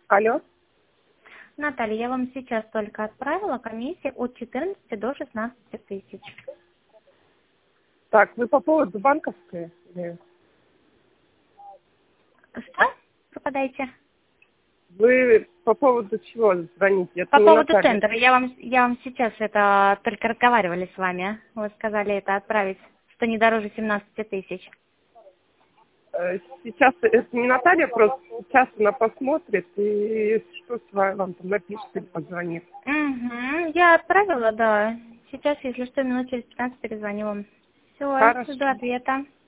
Алло. Наталья, я вам сейчас только отправила комиссию от 14 до 16 тысяч. Так, вы по поводу банковской? Или Что? Пропадаете? вы по поводу чего звоните? Это По не поводу Наталья. тендера. Я вам сейчас это только разговаривали с вами. Вы сказали это отправить, что не дороже 17 тысяч. Сейчас это не Наталья, просто сейчас она посмотрит и что с вами вам там напишет или позвонит. Угу. Я отправила, да. Сейчас, если что, минут через 15 перезвоню вам. Все, Хорошо. жду ответа.